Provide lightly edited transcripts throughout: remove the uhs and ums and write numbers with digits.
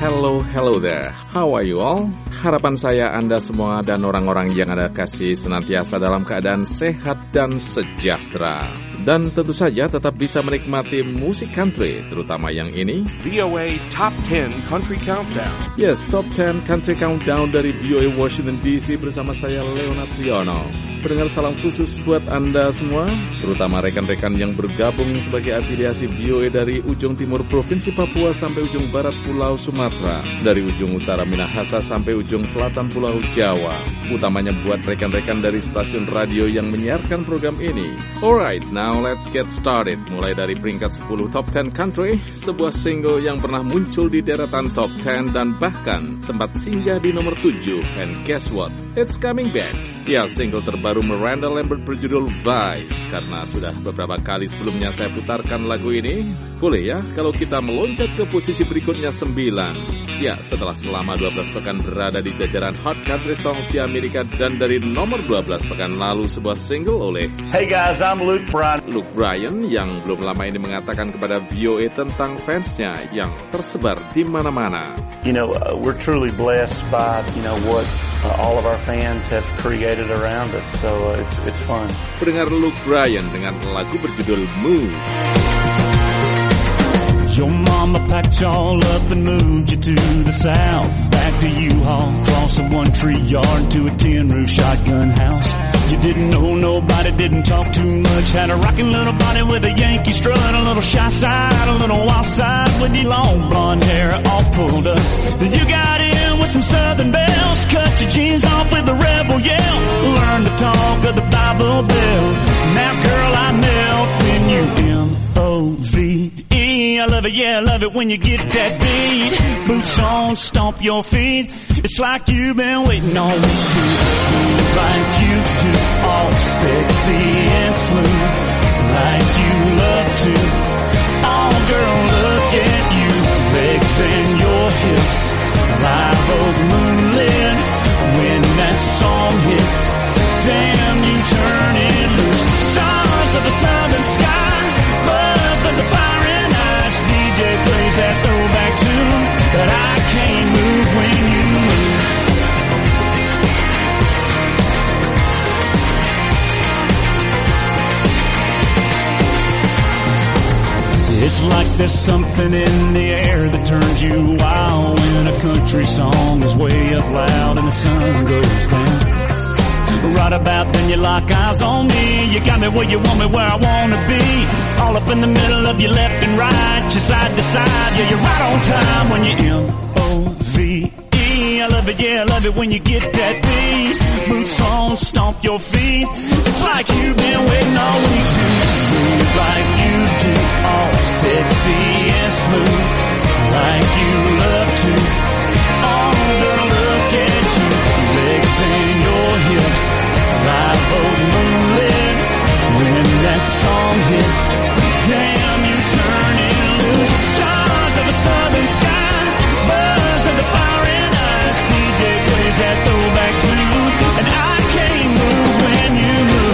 Hello there. How are you all? Harapan saya Anda semua dan orang-orang yang Anda kasih senantiasa dalam keadaan sehat dan sejahtera. Dan tentu saja tetap bisa menikmati musik country, terutama yang ini. VOA Top 10 Country Countdown. Yes, Top 10 Country Countdown dari VOA Washington DC bersama saya Leonard Triono. Pendengar, salam khusus buat Anda semua, terutama rekan-rekan yang bergabung sebagai afiliasi VOA dari ujung timur Provinsi Papua sampai ujung barat Pulau Sumatera, dari ujung utara Minahasa sampai ujung selatan Pulau Jawa, utamanya buat rekan-rekan dari stasiun radio yang menyiarkan program ini. Alright, now let's get started. Mulai dari peringkat 10 Top 10 Country, sebuah single yang pernah muncul di deretan Top 10 dan bahkan sempat singgah di nomor 7. And guess what? It's coming back. Ya, single terbaru Miranda Lambert berjudul Vice. Karena sudah beberapa kali sebelumnya saya putarkan lagu ini, boleh ya kalau kita meloncat ke posisi berikutnya 9. Ya, setelah selama 12 pekan berada di jajaran Hot Country Songs di Amerika dan dari nomor 12 pekan lalu sebuah single oleh Hey guys, I'm Luke Bryan. Luke Bryan yang belum lama ini mengatakan kepada VOA tentang fansnya yang tersebar di mana-mana. You know, we're truly blessed by, what all of our fans have created around us, so it's fun. Pendengar Luke Bryan dengan lagu berjudul Move. Your mama packed y'all up and moved you to the south. Back to U-Haul, cross a one-tree yard to a tin-roof shotgun house. You didn't know nobody, didn't talk too much. Had a rockin' little body with a Yankee strut, a little shy side, a little wild side with your long blonde hair all pulled up. Then you got in with some southern bells, cut your jeans off with a rebel yell. Learn the talk of the Bible Belt. Now girl, I melt when you M-O-V-E. I love it, yeah, I love it when you get that beat. Boots on, stomp your feet. It's like you've been waiting on me to move like you do, all sexy and smooth, like you love to. Oh, girl, look at you, legs and your hips, live oak moonlit. When that song hits, damn, you turn it loose. Stars of the southern sky, buzz of the fire and ice. DJ plays that throwback tune, but I can't move when you move. It's like there's something in the air that turns you wild when a country song is way up loud and the sun goes down. Right about then you lock eyes on me. You got me where you want me, where I wanna be. All up in the middle of your left and right, your side to side. Yeah, you're right on time when you M-O-V-E. I love it, yeah, I love it when you get that beat. Boots on, stomp your feet. It's like you've been waiting all week to move like you do, all sexy and smooth, like you love to. Oh, girl, look at you, legs and your hips, live oak moonlit. When that song hits, damn, you turn it loose. Stars of a southern sky, buzz of the fire and ice. DJ plays that throwback tune, and I can't move when you move.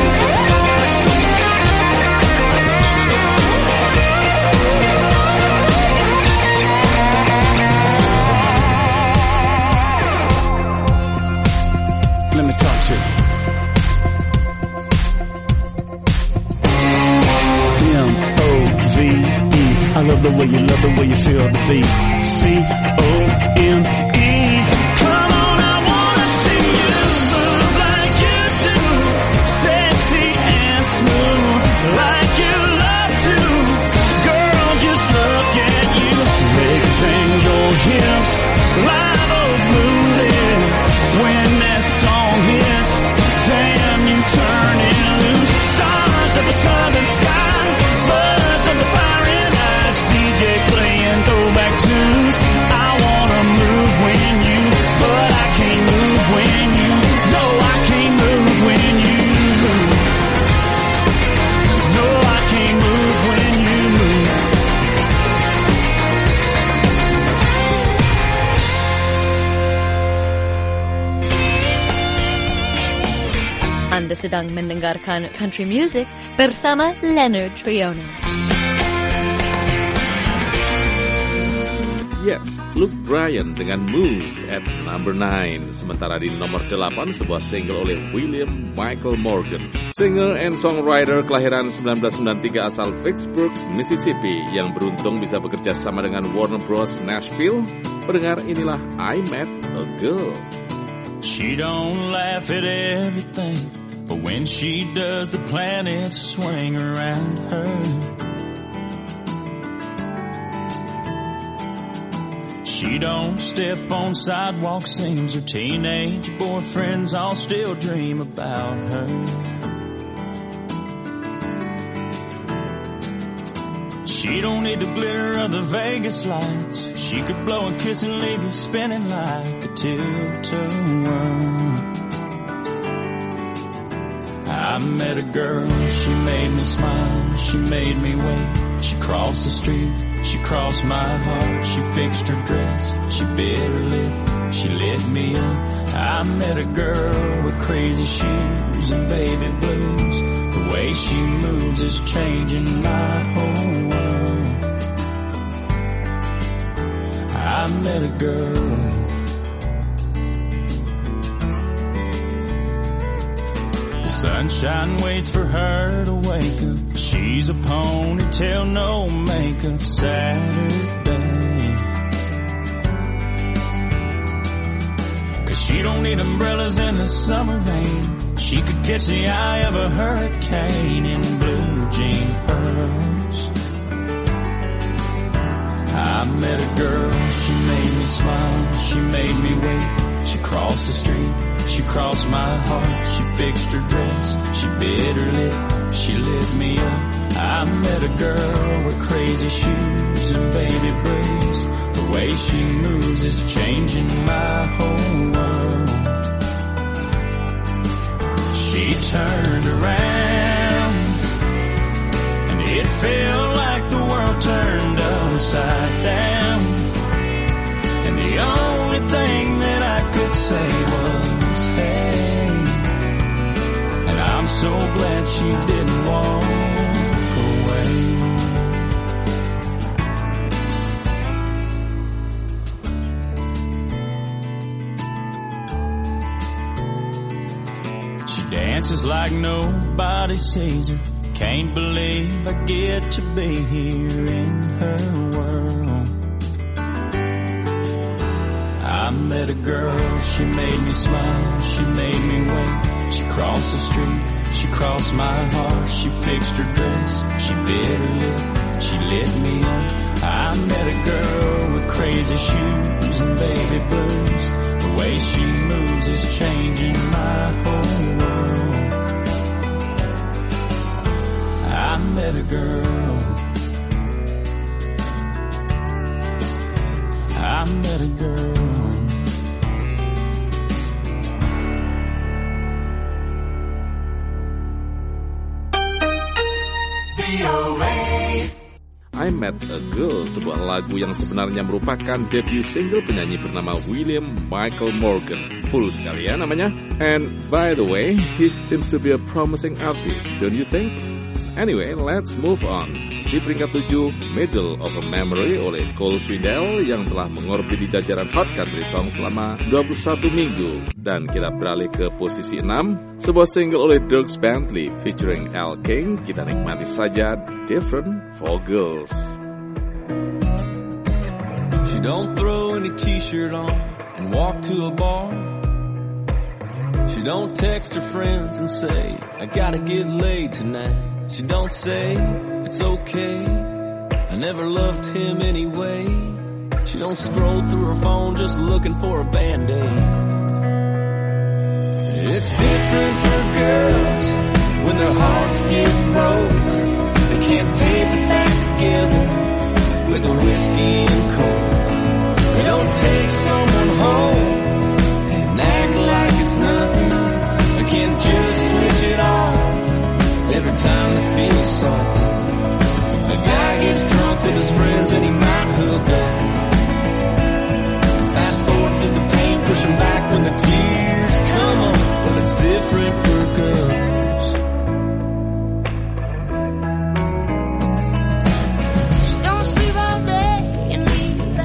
Let me talk to you. M-O-V-E. I love the way you feel the beat. C-O-M-E. Come on, I wanna see you move like you do. Sexy and smooth, like you love to. Girl, just look at you. Legs and your hips, live oak moonlit. When that song hits, damn, you turn it loose. Stars of a southern sky, buzz of the fire and ice. DJ playing throwback tunes. I wanna move when you, but I can't move when you. No, I can't move when you move. No, I can't move when you move. Anda sedang mendengarkan country music bersama Leonard Triono. Yes, Luke Bryan dengan Move at number 9. Sementara di nomor 8, sebuah single oleh William Michael Morgan. Singer and songwriter kelahiran 1993 asal Vicksburg, Mississippi, yang beruntung bisa bekerja sama dengan Warner Bros. Nashville. Pendengar, inilah I Met a Girl. She don't laugh at everything, but when she does, the planets swing around her. She don't step on sidewalks, seems her teenage boyfriends all still dream about her. She don't need the glitter of the Vegas lights. She could blow a kiss and leave you spinning like a tilt-a-whirl. I met a girl, she made me smile, she made me wait. She crossed the street, she crossed my heart. She fixed her dress, she bit her lip, she lit me up. I met a girl with crazy shoes and baby blues. The way she moves is changing my whole world. I met a girl. Sunshine waits for her to wake up. She's a ponytail, no makeup Saturday. 'Cause she don't need umbrellas in the summer rain. She could catch the eye of a hurricane in blue jean pearls. I met a girl, she made me smile, she made me wait. She crossed the street, she crossed my heart. She fixed her dress, she bit her lip, she lit me up. I met a girl with crazy shoes and baby blues. The way she moves is changing my whole world. She turned around and it felt like the world turned upside down. And the only thing that I could say was, hey. And I'm so glad she didn't walk away. She dances like nobody sees her. Can't believe I get to be here in her world. I met a girl, she made me smile, she made me wait. She crossed the street, she crossed my heart. She fixed her dress, she bit her lip, she lit me up. I met a girl with crazy shoes and baby blues. The way she moves is changing my whole world. I met a girl. I met a girl. I Met a Girl, sebuah lagu yang sebenarnya merupakan debut single penyanyi bernama William Michael Morgan. Full sekali ya namanya. And by the way, he seems to be a promising artist, don't you think? Anyway, let's move on. Di peringkat 7, Middle of a Memory oleh Cole Swindell yang telah mengorbit di jajaran Hot Country Song selama 21 minggu. Dan kita beralih ke posisi 6, sebuah single oleh Dierks Bentley featuring Al King. Kita nikmati saja Different for Girls. She don't throw any t-shirt on and walk to a bar. She don't text her friends and say, I gotta get laid tonight. She don't say, it's okay, I never loved him anyway. She don't scroll through her phone just looking for a Band-Aid. It's different for girls when their hearts get broke. They can't tape it back together with a whiskey and coke. They don't take someone home and act like it's nothing. They can't just switch it off every time they feel something. A guy gets drunk with his friends and he might hook up. Fast forward to the pain, push him back when the tears come up. But it's different for girls. She don't sleep all day and leaves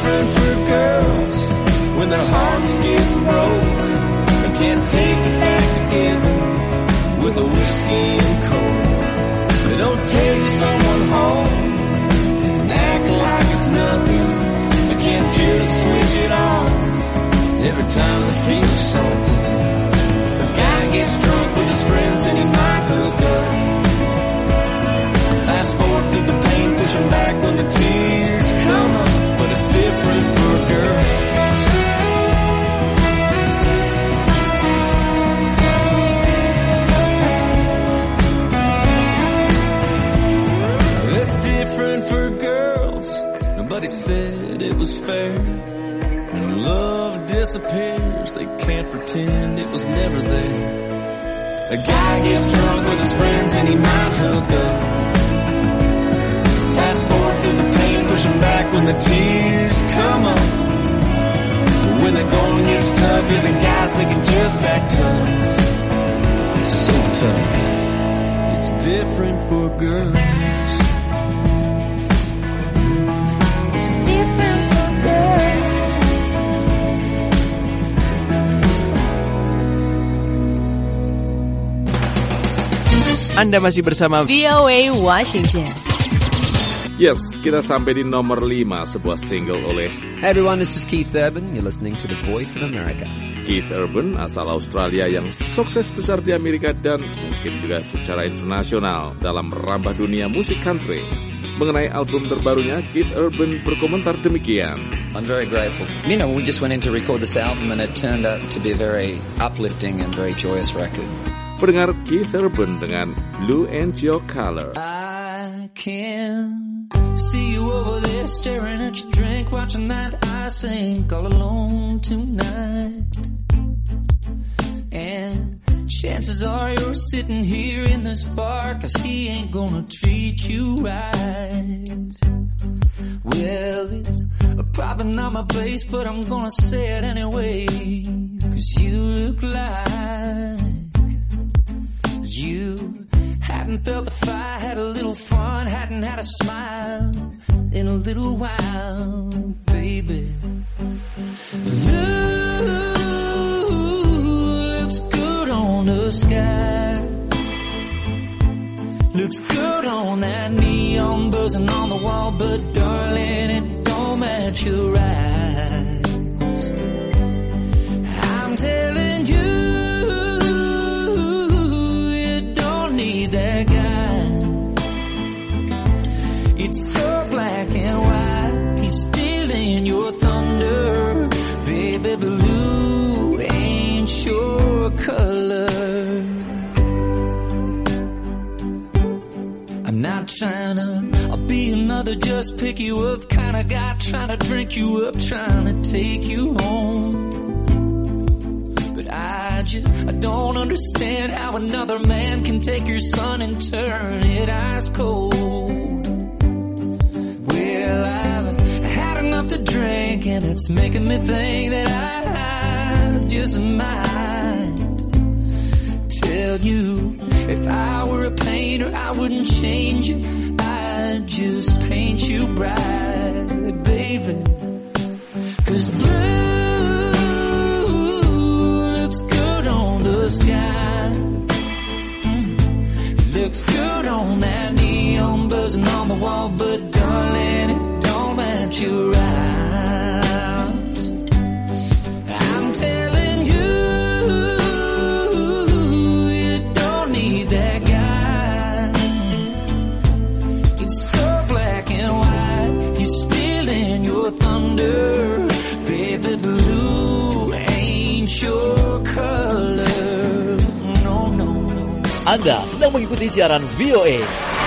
different for girls when their hearts get broke. They can't take it back together with a whiskey and coke. They don't take someone home and act like it's nothing. They can't just switch it on every time they feel something. The guy gets drunk with his friends and he might hook up. Fast forward through the pain, push him back when the tears come up. But it's different for a girl. It's different for girls. Nobody said it was fair. When love disappears, they can't pretend it was never there. A guy gets drunk with his friends and he might hook up. Fast forward through the pain, push him back when the tears come up. But when the going gets tough, yeah, the guys, they can just act tough. So tough. It's different for girls. It's different for girls. Anda masih bersama VOA Washington. Yes, kita sampai di nomor 5, sebuah single oleh Hey everyone, this is Keith Urban. You're listening to The Voice of America. Keith Urban, asal Australia yang sukses besar di Amerika dan mungkin juga secara internasional dalam merambah dunia musik country. Mengenai album terbarunya, Keith Urban berkomentar demikian. I'm very grateful. You know, we just went in to record this album and it turned out to be a very uplifting and very joyous record. Pendengar Keith Urban dengan Blue Ain't Your Color. I can see you over there staring at your drink, watching that I sink all alone tonight. And chances are you're sitting here in this bar, 'cause he ain't gonna treat you right. Well, it's probably not my place, but I'm gonna say it anyway, 'cause you look like you hadn't felt the fire, had a little fun, hadn't had a smile in a little while, baby. Looks good on the sky, looks good on that neon buzzing on the wall, but darling, it don't match your eyes. I'm telling you, that guy, it's so black and white, he's stealing your thunder, baby. Blue ain't your color. I'm not trying to be another just pick you up kind of guy, trying to drink you up, trying to take you home. I don't understand how another man can take your sun and turn it ice cold. Well, I've had enough to drink, and it's making me think that I just might tell you, if I were a painter, I wouldn't change you, I'd just paint you bright, baby. 'Cause blue sky looks good on that neon buzzing on the wall, but darling, it don't match your eyes. I'm telling you, you don't need that guy. It's so black and white, he's stealing your thunder, baby. Blue ain't your color. Anda sedang mengikuti siaran VOA.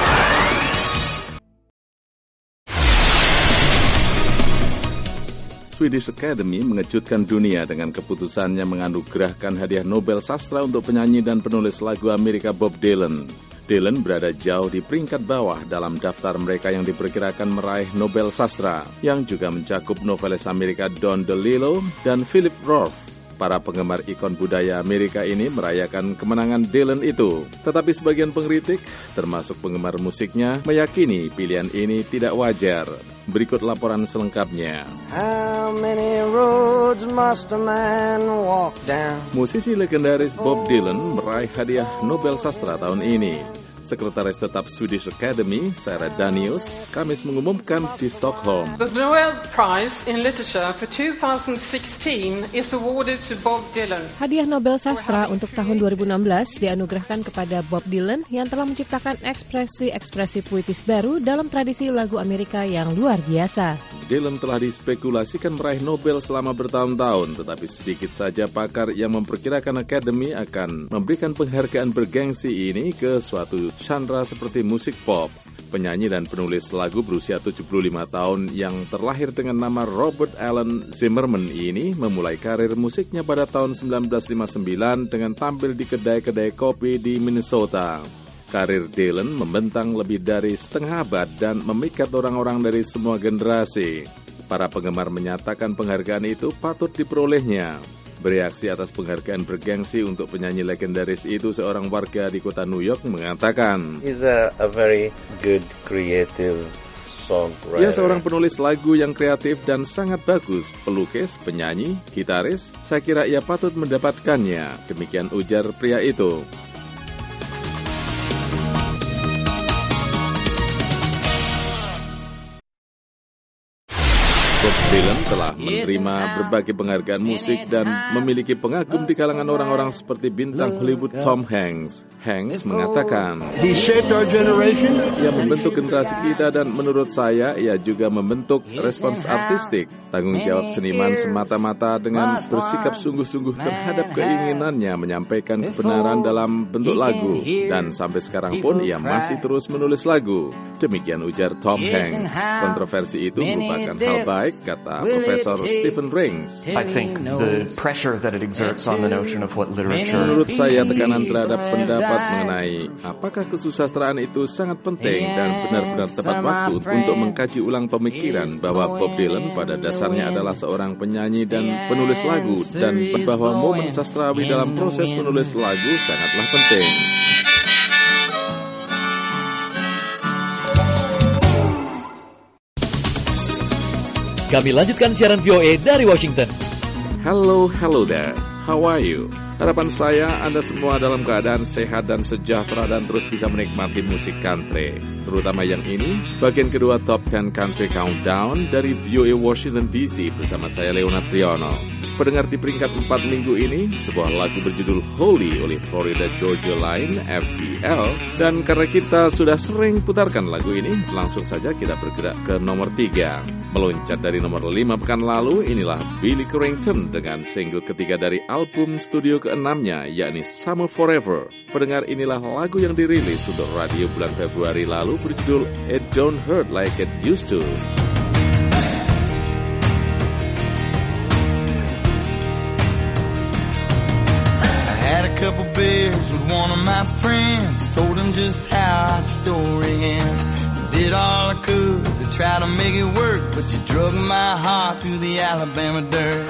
Swedish Academy mengejutkan dunia dengan keputusannya menganugerahkan hadiah Nobel Sastra untuk penyanyi dan penulis lagu Amerika Bob Dylan. Dylan berada jauh di peringkat bawah dalam daftar mereka yang diperkirakan meraih Nobel Sastra, yang juga mencakup novelis Amerika Don DeLillo dan Philip Roth. Para penggemar ikon budaya Amerika ini merayakan kemenangan Dylan itu. Tetapi sebagian pengkritik, termasuk penggemar musiknya, meyakini pilihan ini tidak wajar. Berikut laporan selengkapnya. How many roads must a man walk down? Musisi legendaris Bob Dylan meraih hadiah Nobel Sastra tahun ini. Sekretaris Tetap Swedish Academy, Sarah Danius, Kamis mengumumkan di Stockholm. The Nobel Prize in Literature for 2016 is awarded to Bob Dylan. Hadiah Nobel Sastra untuk tahun 2016 dianugerahkan kepada Bob Dylan yang telah menciptakan ekspresi-ekspresi puitis baru dalam tradisi lagu Amerika yang luar biasa. Dylan telah dispekulasikan meraih Nobel selama bertahun-tahun, tetapi sedikit saja pakar yang memperkirakan Academy akan memberikan penghargaan bergengsi ini ke suatu genre seperti musik pop. Penyanyi dan penulis lagu berusia 75 tahun yang terlahir dengan nama Robert Allen Zimmerman ini memulai karir musiknya pada tahun 1959 dengan tampil di kedai-kedai kopi di Minnesota. Karir Dylan membentang lebih dari setengah abad dan memikat orang-orang dari semua generasi. Para penggemar menyatakan penghargaan itu patut diperolehnya. Bereaksi atas penghargaan bergengsi untuk penyanyi legendaris itu, seorang warga di kota New York mengatakan, He's a very good creative songwriter. Ia seorang penulis lagu yang kreatif dan sangat bagus, pelukis, penyanyi, gitaris. Saya kira ia patut mendapatkannya. Demikian ujar pria itu. Bob Dylan telah menerima berbagai penghargaan musik dan memiliki pengagum di kalangan orang-orang seperti bintang Hollywood Tom Hanks. Hanks mengatakan, He shaped our generation. Ia membentuk generasi kita dan menurut saya ia juga membentuk respons artistik. Tanggung jawab seniman semata-mata dengan bersikap sungguh-sungguh terhadap keinginannya menyampaikan kebenaran dalam bentuk lagu. Dan sampai sekarang pun ia masih terus menulis lagu. Demikian ujar Tom Hanks. Kontroversi itu merupakan hal baik, kata Profesor Stephen Rings. I think the pressure that it exerts on the notion of what literature. Menurut saya tekanan terhadap pendapat mengenai apakah kesusastraan itu sangat penting dan benar-benar tepat waktu untuk mengkaji ulang pemikiran bahwa Bob Dylan pada dasarnya adalah seorang penyanyi dan penulis lagu dan bahwa momen sastrawi dalam proses menulis lagu sangatlah penting. Kami lanjutkan siaran VOA dari Washington. Hello there. How are you? Harapan saya Anda semua dalam keadaan sehat dan sejahtera dan terus bisa menikmati musik country. Terutama yang ini, bagian kedua Top 10 Country Countdown dari VOA Washington DC bersama saya Leonard Triono. Pendengar di peringkat 4 minggu ini, sebuah lagu berjudul Holy oleh Florida Georgia Line, FGL. Dan karena kita sudah sering putarkan lagu ini, langsung saja kita bergerak ke nomor 3. Meloncat dari nomor 5 pekan lalu, inilah Billy Currington dengan single ketiga dari album studio ke-6-nya, yakni Summer Forever. Pendengar, inilah lagu yang dirilis untuk radio bulan Februari lalu berjudul It Don't Hurt Like It Used To. I had a couple beers with one of my friends, told him just how our story ends. Did all I could to try to make it work, but you drug my heart through the Alabama dirt.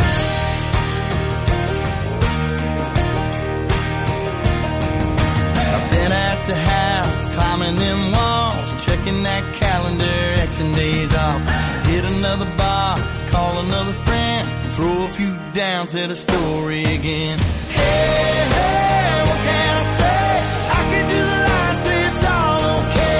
I've been at the house, climbing them walls, checking that calendar, Xing days off. Hit another bar, call another friend, throw a few down to the story again. Hey, hey, what can I say? I could just lie, say it's all okay.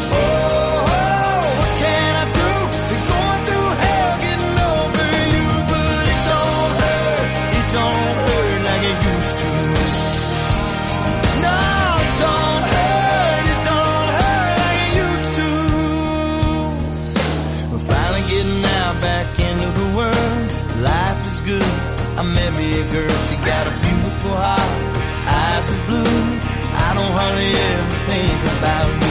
I met me a girl, she got a beautiful heart, eyes are blue. I don't hardly ever think about you.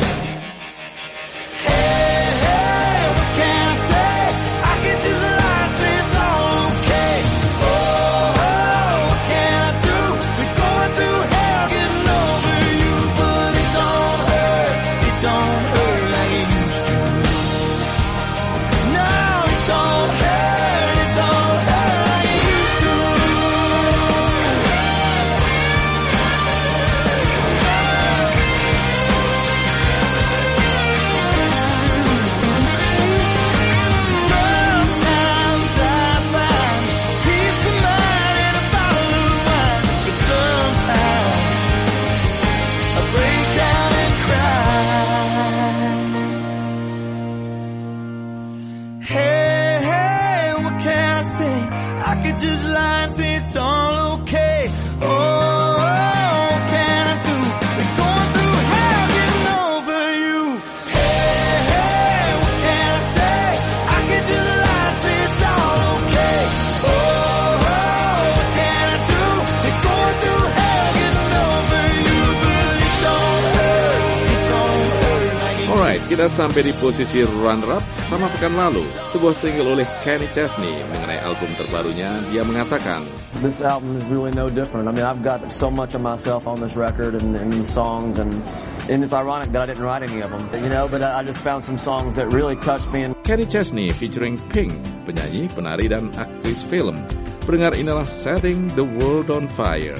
Hey, hey, what can I say? I can just lie, say it's all okay. Oh, what can I do? We're going through hell, getting over you, but it don't hurt like it used to. No, it don't hurt, it don't hurt. Hey, hey, what can I say? I could just lie and say it's all okay. Oh, what can I do? We're going through hell getting over you. Hey, hey, what can I say? I could just lie and say it's all okay. Oh, what can I do? We're going through hell getting over you, but it don't hurt. It don't hurt like it. Alright, kita sampai di posisi runner-up sama pekan lalu. Sebuah single oleh Kenny Chesney mengenai album terbarunya, dia mengatakan, This album is really no different. I mean, I've got so much of myself on this record and songs, and it's ironic that I didn't write any of them, you know, but I just found some songs that really touched me. Kenny Chesney featuring Pink, penyanyi, penari, dan aktris film. Pendengar, inilah Setting the World on Fire.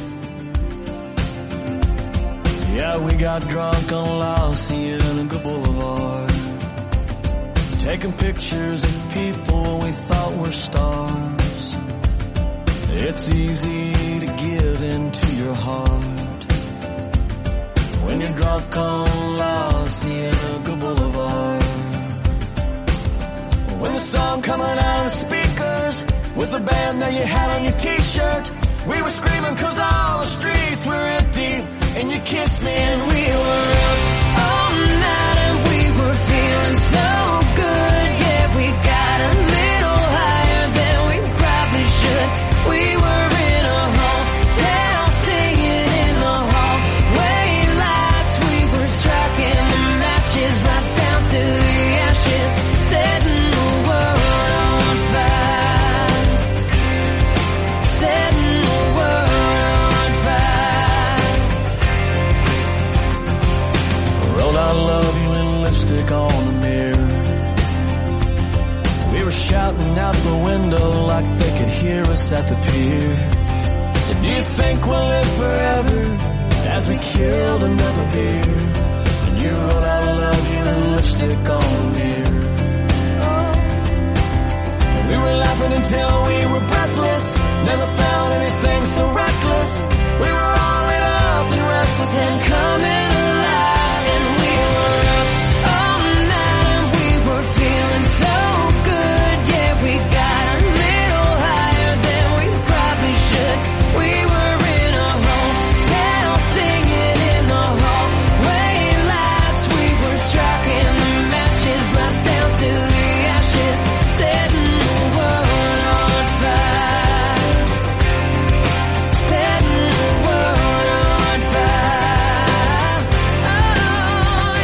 Yeah, we got drunk on La Cienega Boulevard, taking pictures of people we thought were stars. It's easy to give into your heart when you're drunk on La Cienega Boulevard. When the song coming out of the speakers was the band that you had on your t-shirt, we were screaming 'cause all the streets were empty, and you kissed me and we were up all night and we were feeling so good. Yeah, we got a little higher than we probably should. We were in a hotel singing in the hallway lights. We were striking the matches right down to the ashes, setting the world on fire, setting the world on fire. Wrote I love you in lipstick on the mirror. We were shouting out the window like they could hear us at the pier. So do you think we'll live forever as we killed another beer? And you wrote I love you in lipstick on the mirror. And we were laughing until we were breathless, never found anything so reckless. We were all lit up and restless and coming alive, and we were up all night and we were feeling so good. Yeah, we got a little higher than we probably should. We were in a hotel singing in the hallway lights. We were striking the matches right down to the ashes, setting the world on fire, setting the world on fire. Oh,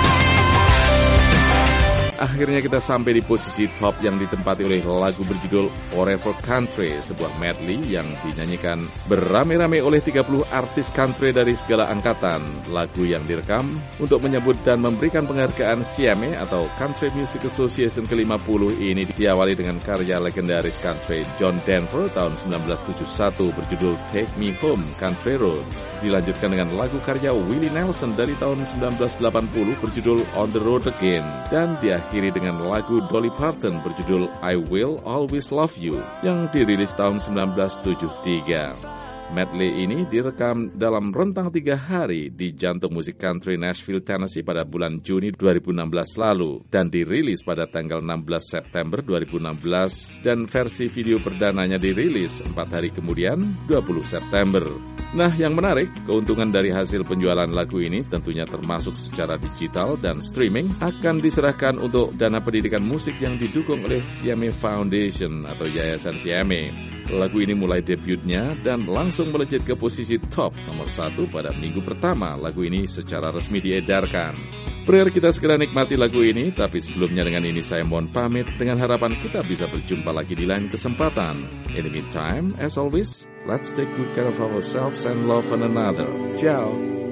yeah. Akhirnya kita sampai di posisi top yang ditempati oleh lagu berjudul Forever Country, sebuah medley yang dinyanyikan beramai-ramai oleh 30 artis country dari segala angkatan. Lagu yang direkam untuk menyebut dan memberikan penghargaan CMA atau Country Music Association ke-50 ini diawali dengan karya legendaris country John Denver tahun 1971 berjudul Take Me Home Country Roads. Dilanjutkan dengan lagu karya Willie Nelson dari tahun 1980 berjudul On the Road Again, dan diakhiri dengan lagu Dolly Parton berjudul I Will Always Love You yang dirilis tahun 1973. Medley ini direkam dalam rentang 3 hari di jantung musik country Nashville, Tennessee pada bulan Juni 2016 lalu dan dirilis pada tanggal 16 September 2016 dan versi video perdananya dirilis 4 hari kemudian 20 September. Nah, yang menarik, keuntungan dari hasil penjualan lagu ini tentunya termasuk secara digital dan streaming akan diserahkan untuk dana pendidikan musik yang didukung oleh CMA Foundation atau Yayasan CMA. Lagu ini mulai debutnya dan langsung melejit ke posisi top nomor 1 pada minggu pertama lagu ini secara resmi diedarkan. Biar kita segera nikmati lagu ini, tapi sebelumnya dengan ini saya mohon pamit dengan harapan kita bisa berjumpa lagi di lain kesempatan. In the meantime, as always, let's take good care of ourselves and love one another. Ciao!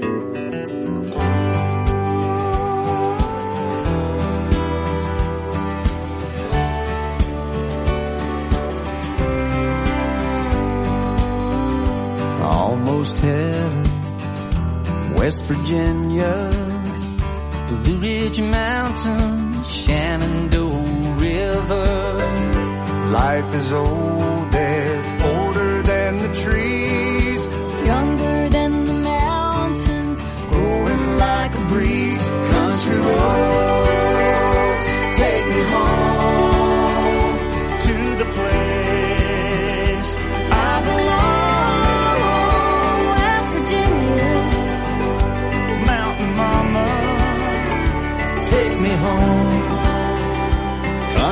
Almost heaven, West Virginia, Blue Ridge Mountains, Shenandoah River. Life is old there, older than the trees, Younger than the mountains, growing like a breeze. Country roads, take me home.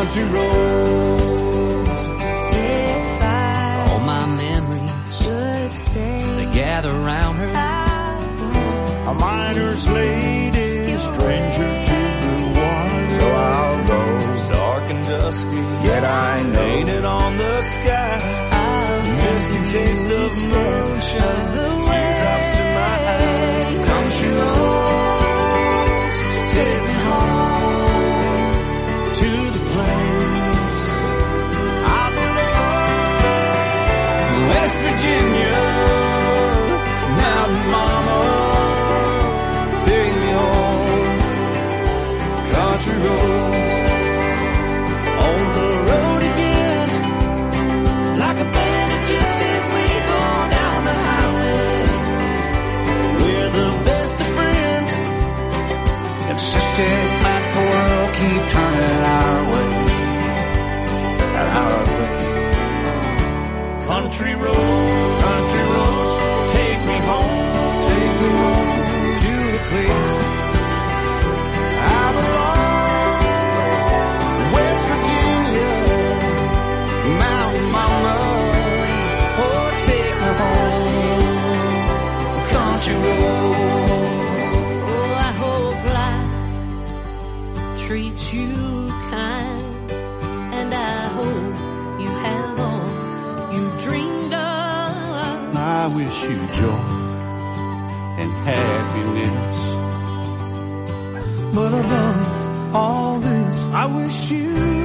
country roads. All my memories should stay. They gather round her. A miner's lady, stranger to blue water. So I'll go, dark and dusty, yet I know, painted on the sky, misty taste of moonshine, teardrops in my eyes. Country roads, take me home to the place I belong. West Virginia, mountain mama, take me home. Country roads, on the road again, like a band of gypsies we go down the highway. We're the best of friends, insisted that the world keep turning our way, our way. Country road, take me home to the place I belong. West Virginia, mountain mama, oh take me home. Country roads. Oh, I hope life treats you kind, and I hope you have all you dreamed of. I wish you joy and happiness, But above all this, I wish you